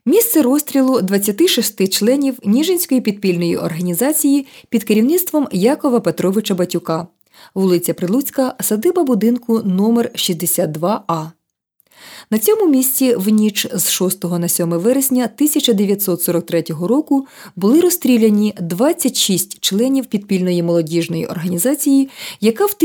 Місце розстрілу 26 членів Ніжинської підпільної організації під керівництвом Якова Петровича Батюка. Вулиця Прилуцька, садиба будинку номер 62А. На цьому місці в ніч з 6 на 7 вересня 1943 року були розстріляні 26 членів підпільної молодіжної організації, яка в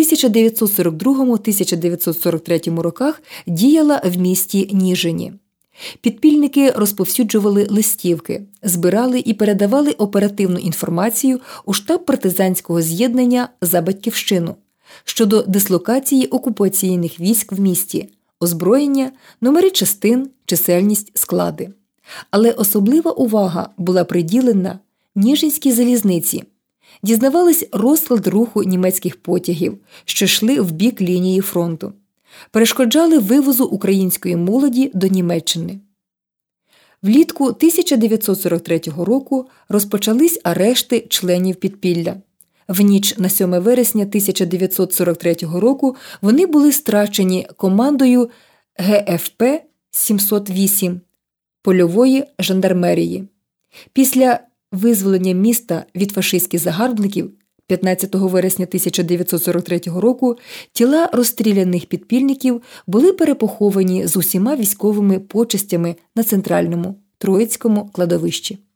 1942-1943 роках діяла в місті Ніжині. Підпільники розповсюджували листівки, збирали і передавали оперативну інформацію у штаб партизанського з'єднання «За Батьківщину» щодо дислокації окупаційних військ в місті, озброєння, номери частин, чисельність, склади. Але особлива увага була приділена Ніжинській залізниці. Дізнавались розклад руху німецьких потягів, що йшли в бік лінії фронту. Перешкоджали вивозу української молоді до Німеччини. Влітку 1943 року розпочались арешти членів підпілля. В ніч на 7 вересня 1943 року вони були страчені командою ГФП 708 польової жандармерії. Після визволення міста від фашистських загарбників 15 вересня 1943 року тіла розстріляних підпільників були перепоховані з усіма військовими почестями на центральному Троїцькому кладовищі.